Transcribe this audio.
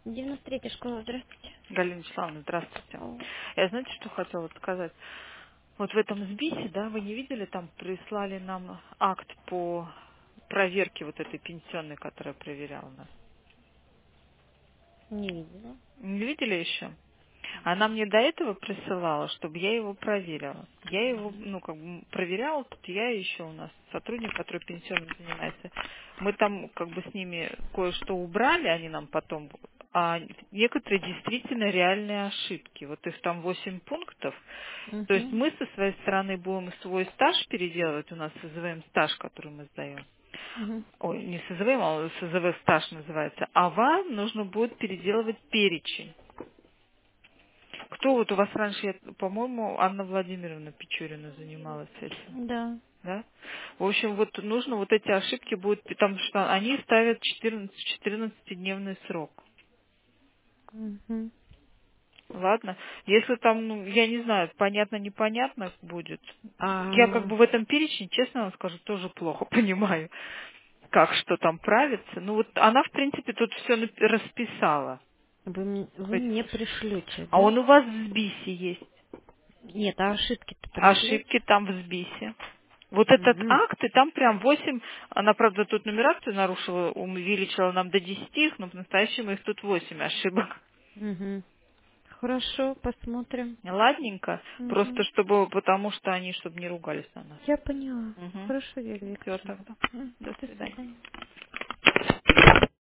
93-я школа, здравствуйте. Галина Вячеславовна, здравствуйте. О, Я знаете, что хотела сказать? Вот в этом СБИСе, да, вы не видели, там прислали нам акт по проверке вот этой пенсионной, которая проверяла нас. не видела. Не видели еще? Она мне до этого присылала, чтобы я его проверила. Я его, ну, как бы проверяла, тут я еще у нас сотрудник, который пенсионным занимается. Мы там как бы с ними кое-что убрали, они нам потом, а некоторые действительно реальные ошибки. Вот их там 8 пунктов. То есть Угу. мы со своей стороны будем свой стаж переделывать, у нас СЗВМ стаж, который мы сдаем. Угу. Ой, не СЗВМ, а СЗВ стаж называется. А вам нужно будет переделывать перечень. Кто вот у вас раньше, по-моему, Анна Владимировна Печорина занималась этим, Да. да? В общем, вот нужно вот эти ошибки будут, потому что они ставят 14-дневный срок. Угу. Ладно? Если там, ну, я не знаю, понятно-непонятно будет. Я как А бы в этом перечне, честно вам скажу, тоже плохо понимаю, как что там правится. Ну вот она, в принципе, тут все расписала. вы мне пришлете, А да? он у вас в СБИСе есть. Нет, а ошибки-то Ошибки пришлете? там в СБИСе. Вот этот Угу. акт, и там прям 8. Она, правда, тут нумерацию нарушила, увеличила нам до 10, но по-настоящему их тут 8 ошибок. Угу. Хорошо, посмотрим. Ладненько. Угу. Просто чтобы, потому что они, чтобы не ругались на нас. Я поняла. Угу. Хорошо, Вера Все Викторовна. тогда. Мгм. До До свидания. свидания.